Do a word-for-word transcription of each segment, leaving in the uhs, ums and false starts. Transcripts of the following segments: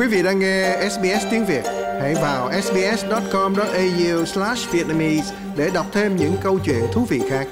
Quý vị đang nghe ét bê ét tiếng Việt. Hãy vào sbs chấm com chấm a u slash vietnamese để đọc thêm những câu chuyện thú vị khác.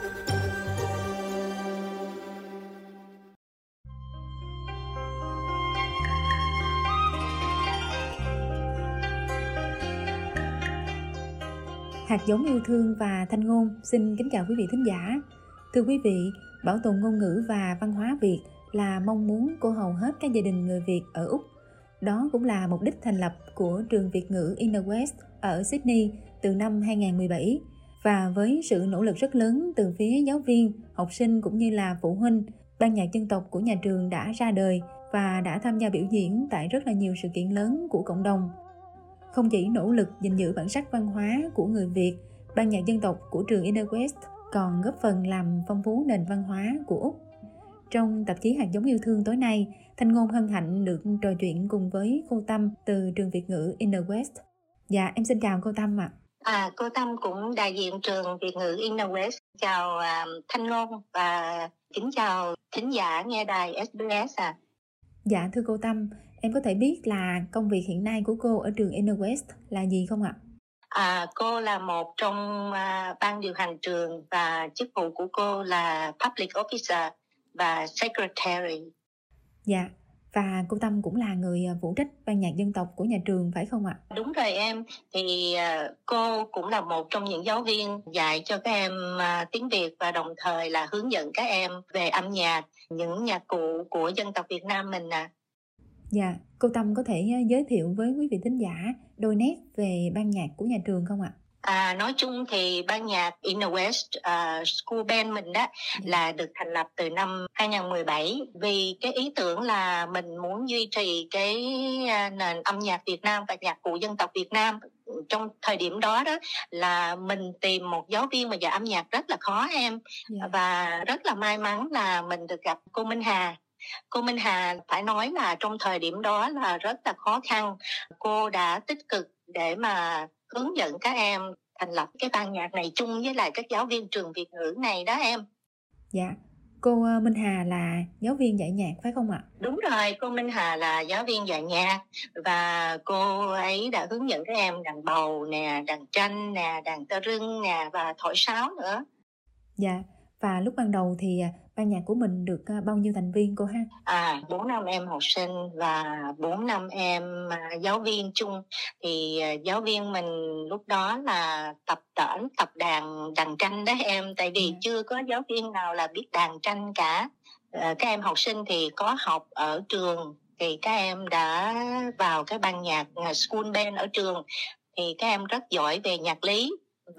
Hạt giống yêu thương và Thanh Ngôn xin kính chào quý vị thính giả. Thưa quý vị, bảo tồn ngôn ngữ và văn hóa Việt là mong muốn của hầu hết các gia đình người Việt ở Úc. Đó cũng là mục đích thành lập của trường Việt ngữ Inner West ở Sydney từ năm hai không một bảy. Và với sự nỗ lực rất lớn từ phía giáo viên, học sinh cũng như là phụ huynh, ban nhạc dân tộc của nhà trường đã ra đời và đã tham gia biểu diễn tại rất là nhiều sự kiện lớn của cộng đồng. Không chỉ nỗ lực gìn giữ bản sắc văn hóa của người Việt, ban nhạc dân tộc của trường Inner West còn góp phần làm phong phú nền văn hóa của Úc. Trong tạp chí Hạt giống yêu thương tối nay, Thanh Ngôn hân hạnh được trò chuyện cùng với cô Tâm từ trường Việt ngữ Inner West. Dạ, em xin chào cô Tâm ạ. À. À, cô Tâm cũng đại diện trường Việt ngữ Inner West. Chào uh, Thanh Ngôn và kính chào thính giả nghe đài ét bê ét ạ. À. Dạ, thưa cô Tâm, em có thể biết là công việc hiện nay của cô ở trường Inner West là gì không ạ? À, cô là một trong uh, ban điều hành trường và chức vụ của cô là Public Officer và Secretary. Dạ, và cô Tâm cũng là người phụ trách ban nhạc dân tộc của nhà trường phải không ạ? Đúng rồi em, thì uh, cô cũng là một trong những giáo viên dạy cho các em uh, tiếng Việt và đồng thời là hướng dẫn các em về âm nhạc, những nhạc cụ của dân tộc Việt Nam mình à. Dạ, cô Tâm có thể giới thiệu với quý vị thính giả đôi nét về ban nhạc của nhà trường không ạ? À, nói chung thì ban nhạc Inner West uh, School Band mình đó yeah. là được thành lập từ năm hai không một bảy vì cái ý tưởng là mình muốn duy trì cái uh, nền âm nhạc Việt Nam và nhạc cụ dân tộc Việt Nam. Trong thời điểm đó đó là mình tìm một giáo viên mà dạy âm nhạc rất là khó em yeah. và rất là may mắn là mình được gặp cô Minh Hà. Cô Minh Hà phải nói là trong thời điểm đó là rất là khó khăn. Cô đã tích cực để mà hướng dẫn các em thành lập cái ban nhạc này chung với lại các giáo viên trường Việt ngữ này đó em. Dạ, cô Minh Hà là giáo viên dạy nhạc phải không ạ? Đúng rồi, cô Minh Hà là giáo viên dạy nhạc và cô ấy đã hướng dẫn các em đàn bầu nè, đàn tranh nè, đàn tơ rưng nè và thổi sáo nữa. Dạ, và lúc ban đầu thì ban nhạc của mình được bao nhiêu thành viên cô ha? À, bốn năm em học sinh và bốn năm em uh, giáo viên chung. Thì uh, giáo viên mình lúc đó là tập tễnh, tập đàn đàn tranh đó em. Tại vì yeah. chưa có giáo viên nào là biết đàn tranh cả. Uh, các em học sinh thì có học ở trường thì các em đã vào cái ban nhạc uh, School Band ở trường. Thì các em rất giỏi về nhạc lý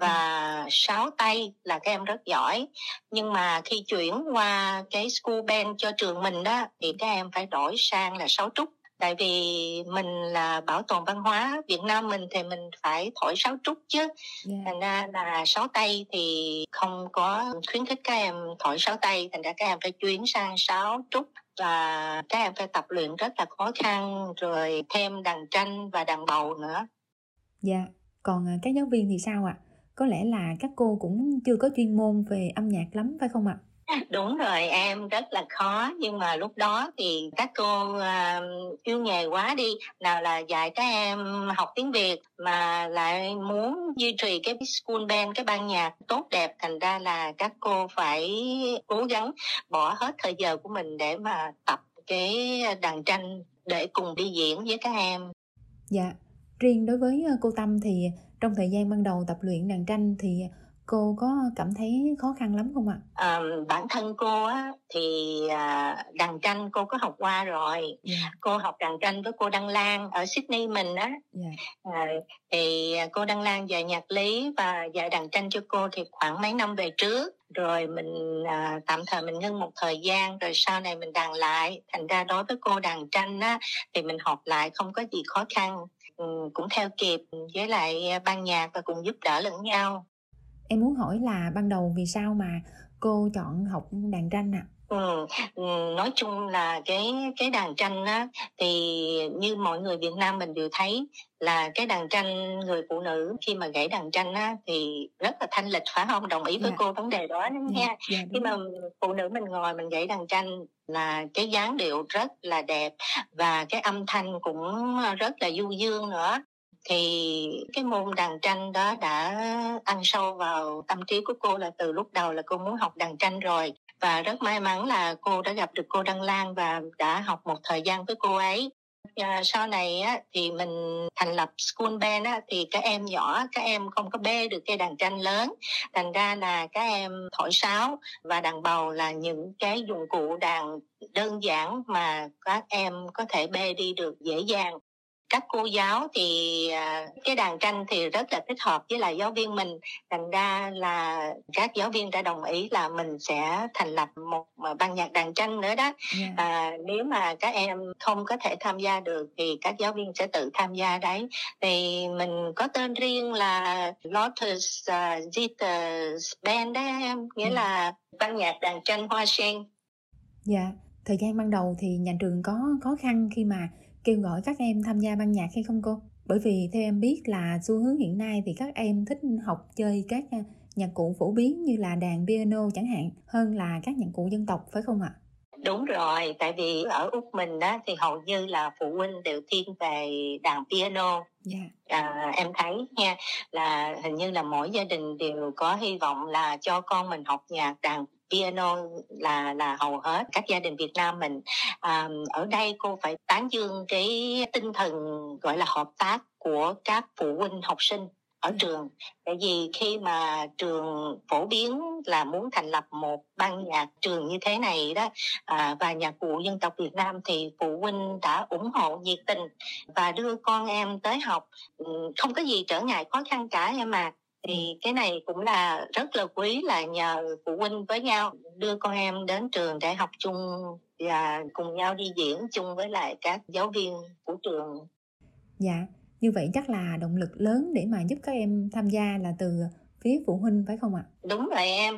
và sáo tay là các em rất giỏi, nhưng mà khi chuyển qua cái school band cho trường mình đó thì các em phải đổi sang là sáo trúc, tại vì mình là bảo tồn văn hóa Việt Nam mình thì mình phải thổi sáo trúc chứ. Yeah. Thành ra là sáo tay thì không có khuyến khích các em thổi sáo tay, thành ra các em phải chuyển sang sáo trúc và các em phải tập luyện rất là khó khăn, rồi thêm đàn tranh và đàn bầu nữa. Dạ, yeah. Còn các giáo viên thì sao ạ? Có lẽ là các cô cũng chưa có chuyên môn về âm nhạc lắm phải không ạ? Đúng rồi em, rất là khó, nhưng mà lúc đó thì các cô uh, yêu nghề quá đi, nào là dạy các em học tiếng Việt mà lại muốn duy trì cái school band, cái ban nhạc tốt đẹp, thành ra là các cô phải cố gắng bỏ hết thời giờ của mình để mà tập cái đàn tranh để cùng đi diễn với các em. Dạ, riêng đối với cô Tâm thì trong thời gian ban đầu tập luyện đàn tranh thì cô có cảm thấy khó khăn lắm không ạ? À, bản thân cô á, thì à, đàn tranh cô có học qua rồi. Yeah. Cô học đàn tranh với cô Đăng Lan ở Sydney mình á. Yeah. À, thì cô Đăng Lan dạy nhạc lý và dạy đàn tranh cho cô thì khoảng mấy năm về trước. Rồi mình à, tạm thời mình ngưng một thời gian, rồi sau này mình đàn lại. Thành ra đối với cô đàn tranh á, thì mình học lại không có gì khó khăn. Ừ, cũng theo kịp với lại ban nhạc và cùng giúp đỡ lẫn nhau. Em muốn hỏi là ban đầu vì sao mà cô chọn học đàn tranh ạ? À? Ừ, ừ, nói chung là cái cái đàn tranh á, thì như mọi người Việt Nam mình đều thấy là cái đàn tranh người phụ nữ khi mà gãy đàn tranh á thì rất là thanh lịch, phải không? Đồng ý với Dạ. cô vấn đề đó Dạ, nha. dạ, Khi đúng. mà phụ nữ mình ngồi mình gãy đàn tranh là cái dáng điệu rất là đẹp và cái âm thanh cũng rất là du dương nữa. Thì cái môn đàn tranh đó đã ăn sâu vào tâm trí của cô là từ lúc đầu là cô muốn học đàn tranh rồi. Và rất may mắn là cô đã gặp được cô Đăng Lan và đã học một thời gian với cô ấy. À, sau này á, thì mình thành lập school band á, thì các em nhỏ, các em không có bê được cây đàn tranh lớn. Thành ra là các em thổi sáo và đàn bầu là những cái dụng cụ đàn đơn giản mà các em có thể bê đi được dễ dàng. Các cô giáo thì cái đàn tranh thì rất là thích hợp với lại giáo viên mình, thành ra là các giáo viên đã đồng ý là mình sẽ thành lập một ban nhạc đàn tranh nữa đó. Yeah. À, nếu mà các em không có thể tham gia được thì các giáo viên sẽ tự tham gia đấy. Thì mình có tên riêng là Lotus uh, Zitter's Band đấy em, nghĩa yeah. là ban nhạc đàn tranh hoa sen. Dạ, yeah. Thời gian ban đầu thì nhà trường có khó khăn khi mà kêu gọi các em tham gia ban nhạc hay không cô? Bởi vì theo em biết là xu hướng hiện nay thì các em thích học chơi các nhạc cụ phổ biến như là đàn piano chẳng hạn hơn là các nhạc cụ dân tộc, phải không ạ? Đúng rồi, tại vì ở Úc mình đó thì hầu như là phụ huynh đều thiên về đàn piano. Yeah. À, em thấy nha, là hình như là mỗi gia đình đều có hy vọng là cho con mình học nhạc đàn piano là là hầu hết các gia đình Việt Nam mình. À, ở đây cô phải tán dương cái tinh thần gọi là hợp tác của các phụ huynh học sinh ở yeah. trường. Tại vì khi mà trường phổ biến là muốn thành lập một ban nhạc trường như thế này đó, à, và nhạc cụ dân tộc Việt Nam thì phụ huynh đã ủng hộ nhiệt tình và đưa con em tới học, không có gì trở ngại khó khăn cả em à. Thì cái này cũng là rất là quý, là nhờ phụ huynh với nhau đưa con em đến trường để học chung và cùng nhau đi diễn chung với lại các giáo viên của trường. Dạ, như vậy chắc là động lực lớn để mà giúp các em tham gia là từ phía phụ huynh, phải không ạ? Đúng rồi em.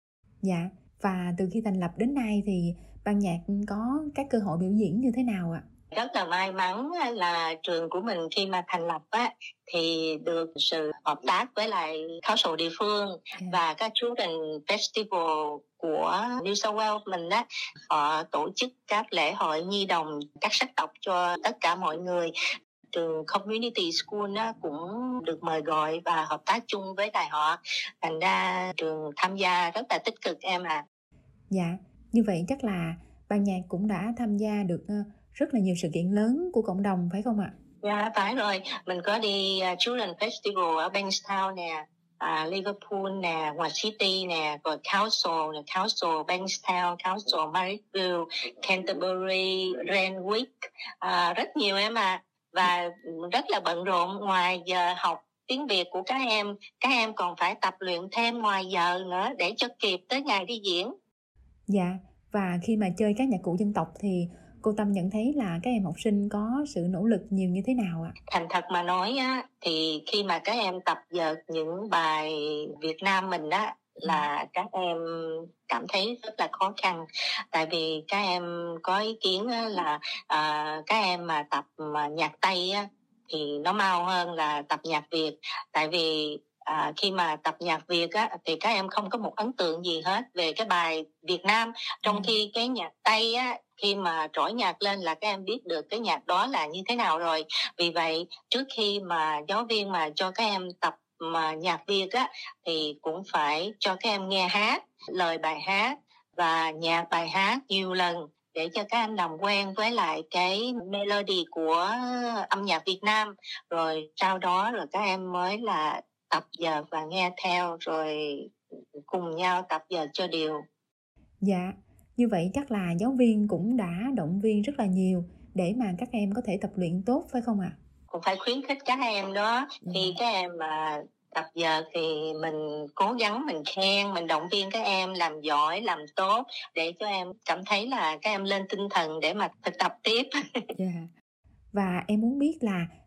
Dạ, và từ khi thành lập đến nay thì ban nhạc có các cơ hội biểu diễn như thế nào ạ? Rất là may mắn là trường của mình khi mà thành lập á, thì được sự hợp tác với lại kháo sổ địa phương yeah. và các Children Festival của New South Wales mình á, họ tổ chức các lễ hội nhi đồng các sắc tộc cho tất cả mọi người. Trường Community School á, cũng được mời gọi và hợp tác chung với lại họ. Thành ra trường tham gia rất là tích cực em à. Dạ, như vậy chắc là ban nhạc cũng đã tham gia được rất là nhiều sự kiện lớn của cộng đồng, phải không ạ? Dạ, phải rồi. Mình có đi uh, Children Festival ở Bankstown nè, uh, Liverpool nè, ngoài City nè, rồi Council nè, Council Bankstown, Council Marrickville, Canterbury, Randwick, uh, rất nhiều em à. Và rất là bận rộn. Ngoài giờ học tiếng Việt của các em, các em còn phải tập luyện thêm ngoài giờ nữa để cho kịp tới ngày đi diễn. Dạ, và khi mà chơi các nhạc cụ dân tộc thì cô Tâm nhận thấy là các em học sinh có sự nỗ lực nhiều như thế nào ạ? Thành thật mà nói á, thì khi mà các em tập dượt những bài Việt Nam mình á, là các em cảm thấy rất là khó khăn. Tại vì các em có ý kiến là à, các em mà tập mà nhạc Tây á, thì nó mau hơn là tập nhạc Việt. Tại vì à, khi mà tập nhạc Việt á, thì các em không có một ấn tượng gì hết về cái bài Việt Nam. Trong khi cái nhạc Tây á, khi mà trỗi nhạc lên là các em biết được cái nhạc đó là như thế nào rồi. Vì vậy trước khi mà giáo viên mà cho các em tập mà nhạc Việt á, thì cũng phải cho các em nghe hát lời bài hát và nhạc bài hát nhiều lần để cho các em làm quen với lại cái melody của âm nhạc Việt Nam. Rồi sau đó rồi các em mới là tập dượt và nghe theo, rồi cùng nhau tập dượt cho đều. Dạ, như vậy chắc là giáo viên cũng đã động viên rất là nhiều để mà các em có thể tập luyện tốt, phải không ạ? Cũng phải khuyến khích các em đó. Dạ. Khi các em mà tập dượt thì mình cố gắng, mình khen, mình động viên các em làm giỏi, làm tốt để cho em cảm thấy là các em lên tinh thần để mà thực tập tiếp. Dạ. Và em muốn biết là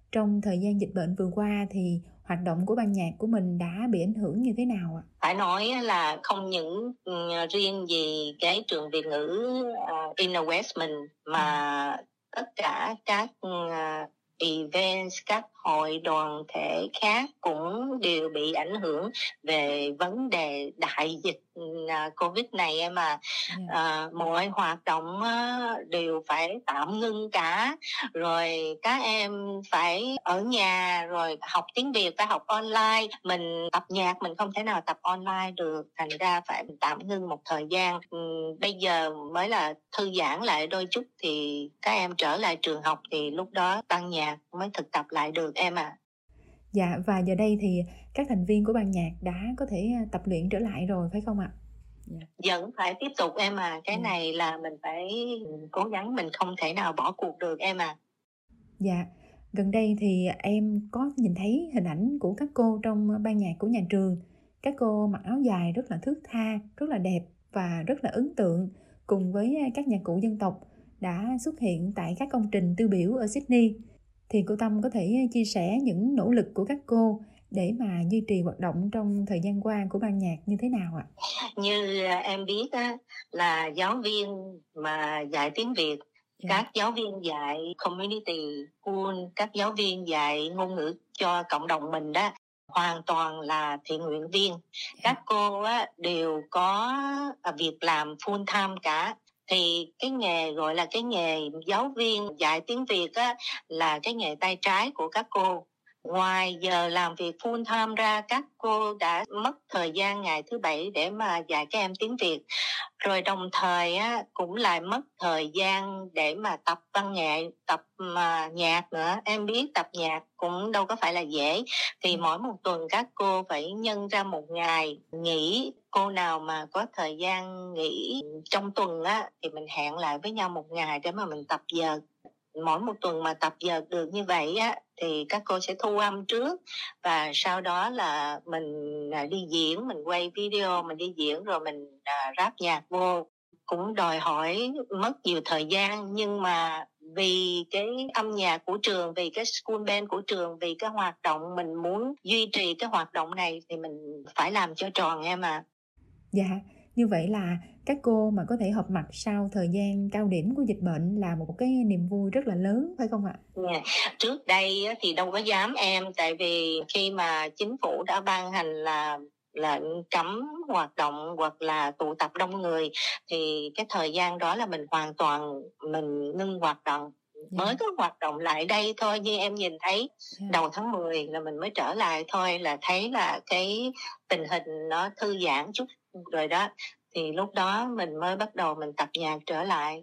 trong thời gian dịch bệnh vừa qua thì hoạt động của ban nhạc của mình đã bị ảnh hưởng như thế nào ạ? Phải nói là không những riêng gì cái trường Việt ngữ uh, Inner West mình mà tất cả các uh, events, các hội đoàn thể khác cũng đều bị ảnh hưởng về vấn đề đại dịch uh, Covid này em à. Uh, mọi hoạt động uh, đều phải tạm ngưng cả, rồi các em phải ở nhà, rồi học tiếng Việt phải học online, mình tập nhạc mình không thể nào tập online được, thành ra phải tạm ngưng một thời gian. uhm, bây giờ mới là thư giãn lại đôi chút thì các em trở lại trường học thì lúc đó ban nhạc mới thực tập lại được em à. Dạ, và giờ đây thì các thành viên của ban nhạc đã có thể tập luyện trở lại rồi phải không ạ? Yeah. Vẫn phải tiếp tục em à, cái yeah. này là mình phải cố gắng, mình không thể nào bỏ cuộc được em à. Dạ, gần đây thì em có nhìn thấy hình ảnh của các cô trong ban nhạc của nhà trường. Các cô mặc áo dài rất là thướt tha, rất là đẹp và rất là ấn tượng, cùng với các nhạc cụ dân tộc đã xuất hiện tại các công trình tiêu biểu ở Sydney. Thì cô Tâm có thể chia sẻ những nỗ lực của các cô để mà duy trì hoạt động trong thời gian qua của ban nhạc như thế nào ạ? Như em biết á, là giáo viên mà dạy tiếng Việt, yeah. các giáo viên dạy community school, các giáo viên dạy ngôn ngữ cho cộng đồng mình đó, hoàn toàn là thiện nguyện viên. Yeah. Các cô á, đều có việc làm full time cả. Thì cái nghề gọi là cái nghề giáo viên dạy tiếng Việt á, là cái nghề tay trái của các cô. Ngoài giờ làm việc full time ra, các cô đã mất thời gian ngày thứ bảy để mà dạy các em tiếng Việt. Rồi đồng thời á, cũng lại mất thời gian để mà tập văn nghệ, tập mà nhạc nữa. Em biết tập nhạc cũng đâu có phải là dễ. Thì mỗi một tuần các cô phải nhân ra một ngày nghỉ. Cô nào mà có thời gian nghỉ trong tuần á, thì mình hẹn lại với nhau một ngày để mà mình tập dợt. Mỗi một tuần mà tập dợt được như vậy á, thì các cô sẽ thu âm trước, và sau đó là mình đi diễn, mình quay video, mình đi diễn rồi mình ráp nhạc vô. Cũng đòi hỏi mất nhiều thời gian, nhưng mà vì cái âm nhạc của trường, vì cái school band của trường, vì cái hoạt động mình muốn duy trì cái hoạt động này thì mình phải làm cho tròn em à. Dạ, như vậy là các cô mà có thể họp mặt sau thời gian cao điểm của dịch bệnh là một cái niềm vui rất là lớn phải không ạ? Yeah. Trước đây thì đâu có dám em, tại vì khi mà chính phủ đã ban hành là lệnh cấm hoạt động hoặc là tụ tập đông người thì cái thời gian đó là mình hoàn toàn mình ngưng hoạt động. Yeah. Mới có hoạt động lại đây thôi, như em nhìn thấy yeah. đầu tháng mười là mình mới trở lại thôi, là thấy là cái tình hình nó thư giãn chút rồi đó, thì lúc đó mình mới bắt đầu mình tập nhạc trở lại.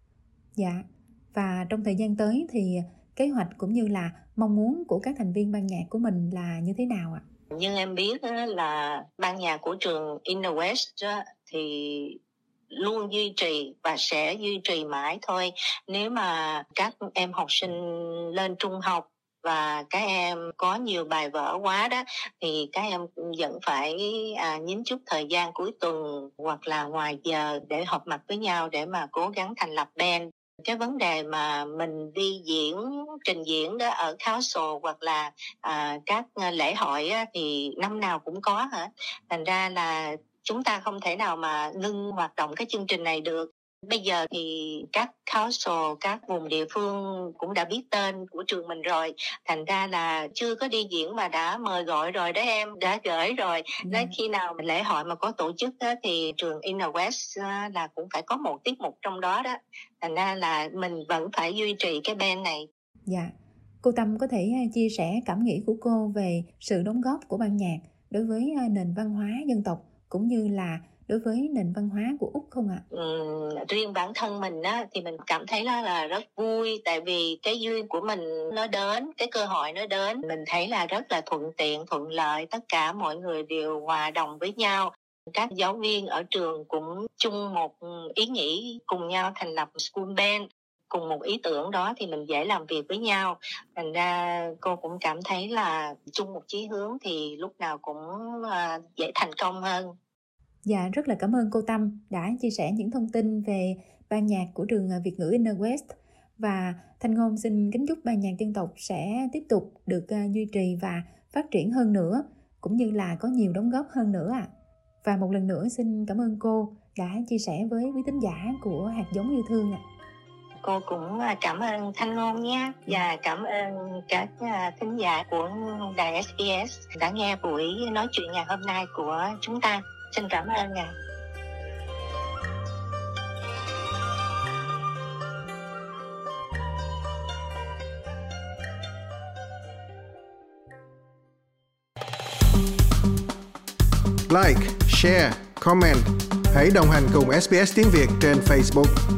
Dạ, và trong thời gian tới thì kế hoạch cũng như là mong muốn của các thành viên ban nhạc của mình là như thế nào ạ? Nhưng em biết là ban nhạc của trường Inner West thì luôn duy trì và sẽ duy trì mãi thôi. Nếu mà các em học sinh lên trung học và các em có nhiều bài vở quá đó, thì các em vẫn phải à, nhín chút thời gian cuối tuần hoặc là ngoài giờ để họp mặt với nhau để mà cố gắng thành lập band. Cái vấn đề mà mình đi diễn, trình diễn đó ở council hoặc là à, các lễ hội á, thì năm nào cũng có hả. Thành ra là chúng ta không thể nào mà ngưng hoạt động cái chương trình này được. Bây giờ thì các council, các vùng địa phương cũng đã biết tên của trường mình rồi. Thành ra là chưa có đi diễn mà đã mời gọi rồi đó em, đã gửi rồi. Đến yeah. khi nào lễ hội mà có tổ chức đó, thì trường Inner West là cũng phải có một tiết mục trong đó đó. Thành ra là mình vẫn phải duy trì cái band này. Dạ, cô Tâm có thể chia sẻ cảm nghĩ của cô về sự đóng góp của ban nhạc đối với nền văn hóa dân tộc cũng như là đối với nền văn hóa của Úc không ạ? Ừ, riêng bản thân mình á, thì mình cảm thấy đó là rất vui, tại vì cái duyên của mình nó đến, cái cơ hội nó đến, mình thấy là rất là thuận tiện, thuận lợi, tất cả mọi người đều hòa đồng với nhau. Các giáo viên ở trường cũng chung một ý nghĩ, cùng nhau thành lập school band, cùng một ý tưởng đó thì mình dễ làm việc với nhau. Thành ra cô cũng cảm thấy là chung một chí hướng thì lúc nào cũng dễ thành công hơn. Dạ, rất là cảm ơn cô Tâm đã chia sẻ những thông tin về ban nhạc của trường Việt ngữ Inner West. Và Thanh Ngôn xin kính chúc ban nhạc dân tộc sẽ tiếp tục được uh, duy trì và phát triển hơn nữa, cũng như là có nhiều đóng góp hơn nữa ạ. À. Và một lần nữa xin cảm ơn cô đã chia sẻ với quý thính giả của Hạt Giống Yêu Thương ạ. À. Cô cũng cảm ơn Thanh Ngôn nhé, và cảm ơn các thính giả của đài ét bê ét đã nghe buổi nói chuyện ngày hôm nay của chúng ta. Xin cảm ơn ạ. Like, share, comment. Hãy đồng hành cùng ét bê ét Tiếng Việt trên Facebook.